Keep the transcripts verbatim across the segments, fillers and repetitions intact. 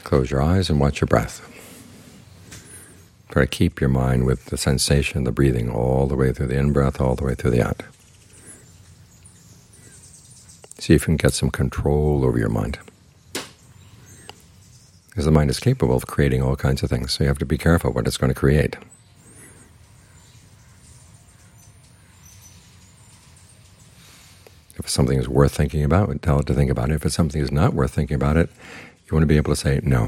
Close your eyes and watch your breath. Try to keep your mind with the sensation, the breathing, all the way through the in-breath, all the way through the out. See if you can get some control over your mind. Because the mind is capable of creating all kinds of things, so you have to be careful what it's going to create. If something is worth thinking about, tell it to think about it. If it's something is not worth thinking about it, you want to be able to say no.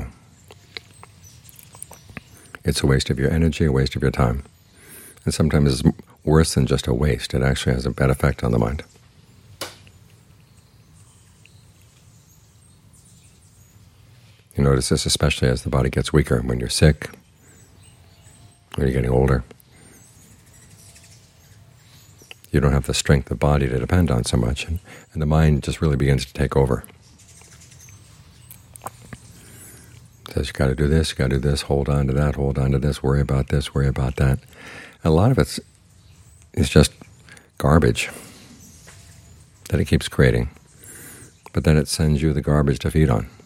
It's a waste of your energy, a waste of your time. And sometimes it's worse than just a waste. It actually has a bad effect on the mind. You notice this especially as the body gets weaker, when you're sick, when you're getting older. You don't have the strength of body to depend on so much, and, and the mind just really begins to take over. It says, you got to do this, you got to do this, hold on to that, hold on to this, worry about this, worry about that. And a lot of it's, it's just garbage that it keeps creating, but then it sends you the garbage to feed on.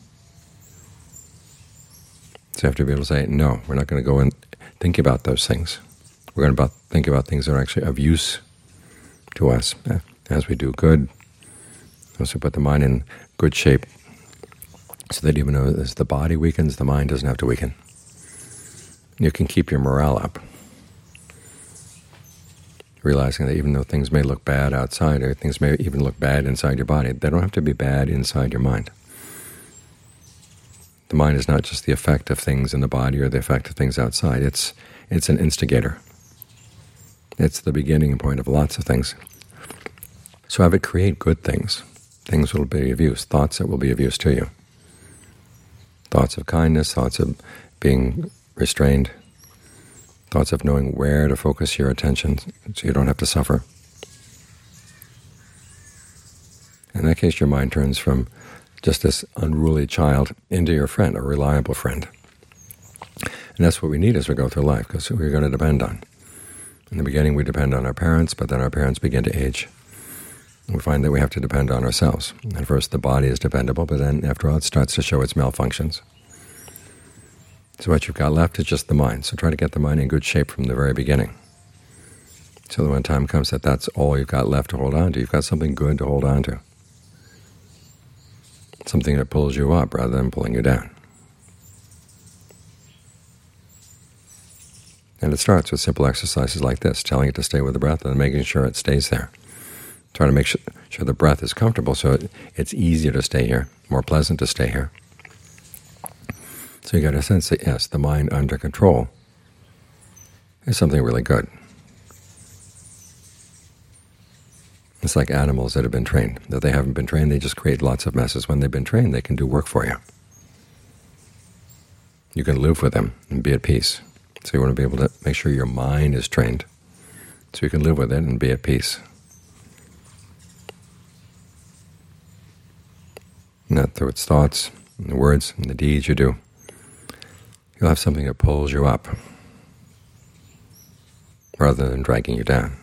So you have to be able to say, no, we're not going to go and think about those things. We're going to about think about things that are actually of use to us as we do good. Also put the mind in good shape so that even though as the body weakens, the mind doesn't have to weaken. You can keep your morale up, realizing that even though things may look bad outside, or things may even look bad inside your body, they don't have to be bad inside your mind. The mind is not just the effect of things in the body or the effect of things outside. It's it's an instigator. It's the beginning point of lots of things. So have it create good things, things that will be of use, thoughts that will be of use to you. Thoughts of kindness, thoughts of being restrained, thoughts of knowing where to focus your attention so you don't have to suffer. In that case, your mind turns from just this unruly child into your friend, a reliable friend. And that's what we need as we go through life, because we're going to depend on. In the beginning we depend on our parents, but then our parents begin to age. And we find that we have to depend on ourselves. At first the body is dependable, but then after all it starts to show its malfunctions. So what you've got left is just the mind. So try to get the mind in good shape from the very beginning, so that when time comes that that's all you've got left to hold on to, you've got something good to hold on to. Something that pulls you up rather than pulling you down. And it starts with simple exercises like this, telling it to stay with the breath and making sure it stays there. Try to make sure, sure the breath is comfortable so it, it's easier to stay here, more pleasant to stay here. So you got a sense that, yes, the mind under control is something really good. It's like animals that have been trained. If they haven't been trained, they just create lots of messes. When they've been trained, they can do work for you. You can live with them and be at peace. So you want to be able to make sure your mind is trained so you can live with it and be at peace. And that through its thoughts and the words and the deeds you do, you'll have something that pulls you up rather than dragging you down.